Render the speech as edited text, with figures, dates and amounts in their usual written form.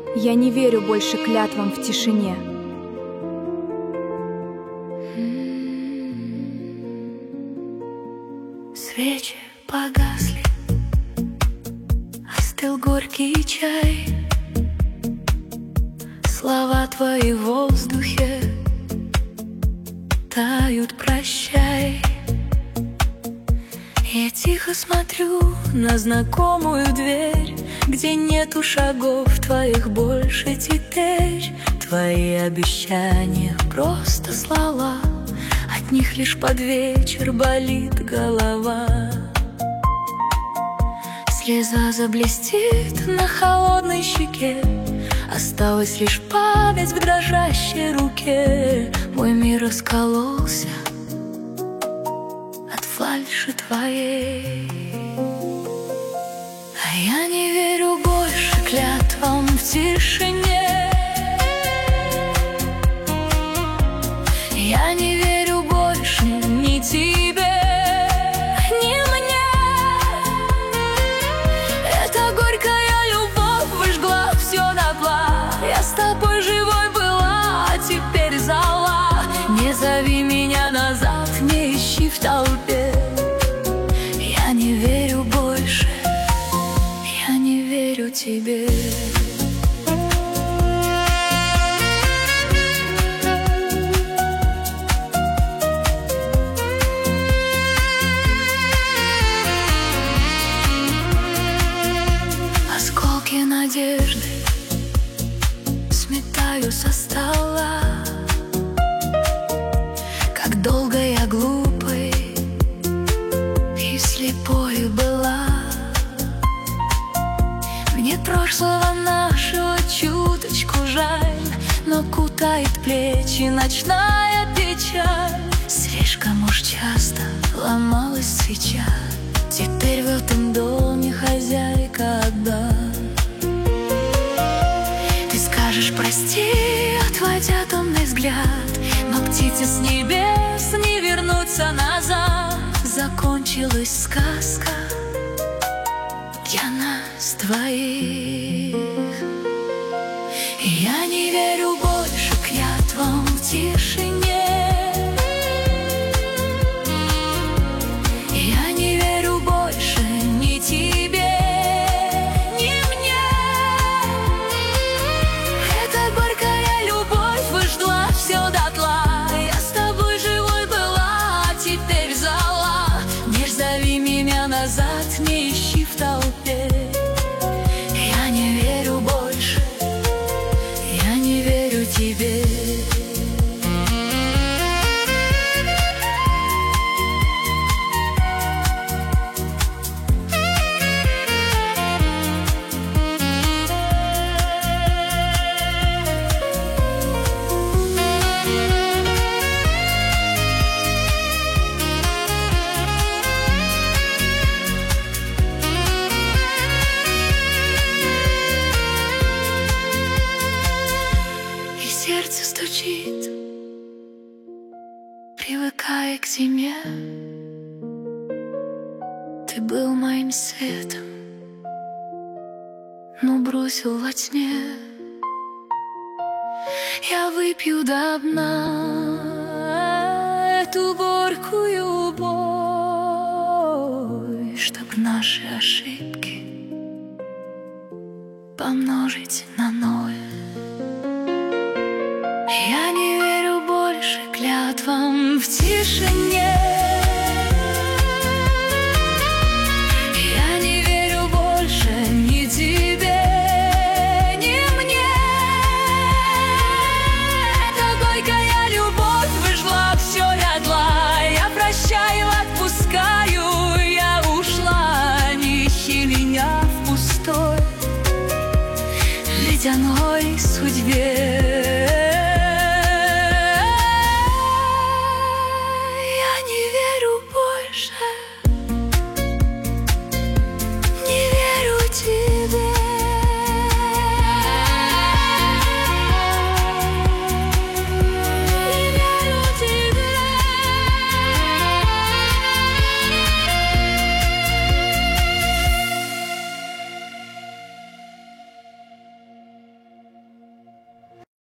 Я не верю больше клятвам в тишине. Свечи погасли, остыл горький чай. Слова твои в воздухе тают, прощай. Я тихо смотрю на знакомую дверь, где нету шагов твоих больше теперь. Твои обещания просто слова, от них лишь под вечер болит голова. Слеза заблестит на холодной щеке, осталась лишь память в дрожащей руке. Мой мир раскололся от фальши твоей. А я не верю больше клятвам в тишине. Я не верю больше ни тебе, ни мне. Эта горькая любовь выжгла все дотла. Я с тобой живой была, а теперь зола. Не зови меня назад, не ищи в толпе. Я не верю больше, я не верю тебе. Осколки надежды сметаю со стола. Как долго я глупой и слепой была. Мне прошлого нашего чуточку жаль, но кутает плечи ночная печаль. Слишком уж часто ломалась свеча, теперь в этом доме хозяйка одна. Ты скажешь прости, отводя томный взгляд, но птицы с небес не вернутся назад. Закончилась сказка для нас двоих. И я не верю больше клятвам в тишине. Я не верю больше ни тебе, ни мне. Эта горькая любовь выжгла все дотла. Я с тобой живой была, а теперь зола. Не зови меня назад, не ищи в толпе. Я не верю больше, я не верю тебе. Сердце стучит, привыкая к зиме. Ты был моим светом, но бросил во тьме. Я выпью до дна эту горькую боль, чтоб наши ошибки помножить на ноль. Я не верю больше клятвам в тишине. Я не верю больше ни тебе, ни мне. Эта горькая любовь выжгла все дотла. Я прощаю, отпускаю, я ушла. Не ищи меня в пустой ледяной судьбе.